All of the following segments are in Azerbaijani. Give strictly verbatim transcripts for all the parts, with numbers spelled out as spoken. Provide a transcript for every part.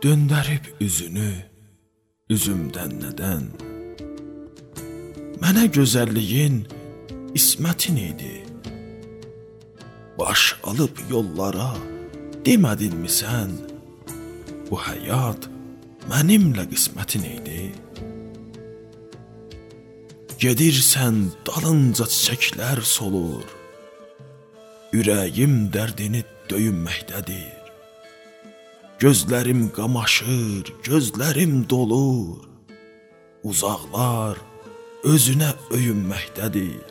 döndərib üzünü, üzümdən nədən? Mənə gözəlliyin ismətin idi. Baş alıb yollara demədinmi sən? Bu həyat mənimlə qismətin idi. Gedirsən dalınca çiçəklər solur, ürəyim dərdini döyünməkdədir. Gözlərim qamaşır, gözlərim dolur, uzaqlar özünə öyünməkdədir.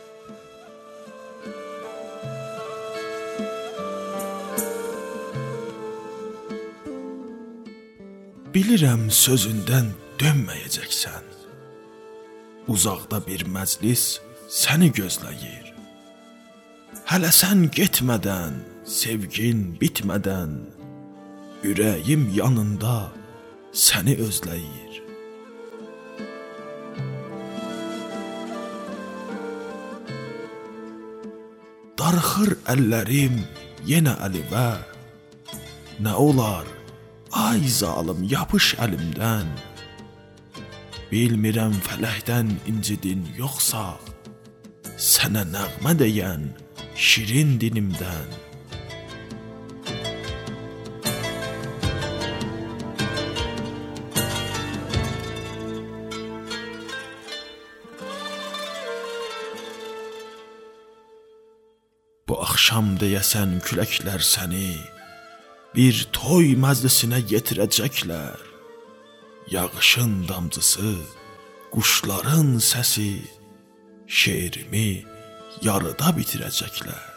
Bilirəm sözündən dönməyəcəksən. Uzaqda bir məclis səni gözləyir. Hələ sən getmədən, sevgin bitmədən, ürəyim yanında səni özləyir. Darıxır əllərim yenə əlivə. Nə olar, ay zalım yapış əlimdən. Bilmirəm fələkdən incidin yoxsa, sənə nəğmə deyən şirin dilimdən. Bu axşam deyəsən küləklər səni bir toy məclisinə yetirəcəklər. Yağışın damcısı, quşların səsi, şeirimi yarıda bitirəcəklər.